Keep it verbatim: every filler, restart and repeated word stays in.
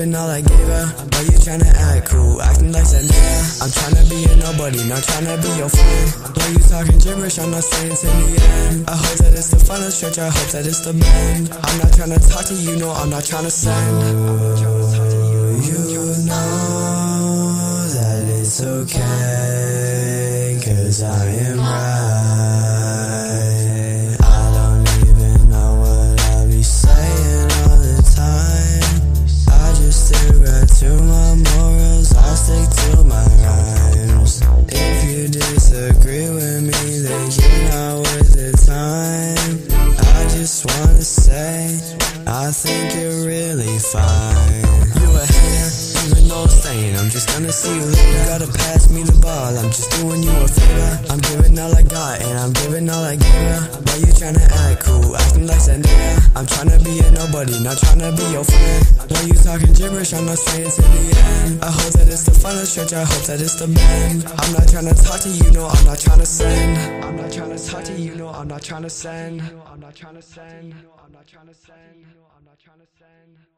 giving all I gave her, but you tryna act cool, acting like Zendaya. I'm tryna be a nobody, not tryna be your friend. When you talking gibberish, I'm not saying to the end. I hope that it's the final stretch, I hope that it's the bend. I'm not tryna talk to you, no, I'm not tryna send. Ooh, you know that it's okay, cause I am right. I don't even know what I be saying all the time. I just stick right to my morals, I stick to my rhymes. If you disagree with me, then you're not worth the time. I just wanna say, I think you're really fine. You a hater, even though I'm staying, I'm just gonna see you later. You gotta pass me the ball, I'm just doing you a favor. I'm giving all I got and I'm giving all I gave her, but you tryna act cool, acting like Zendaya. I'm tryna be a nobody, not tryna be your friend. When you talking gibberish, I'm not saying to the end. I hope that it's the final stretch, I hope that it's the bend. I'm not tryna talk to you, no, I'm not tryna send. I'm not tryna talk to you, no, I'm not tryna send. I'm not tryna send. I'm not tryna send. I'm not tryna send.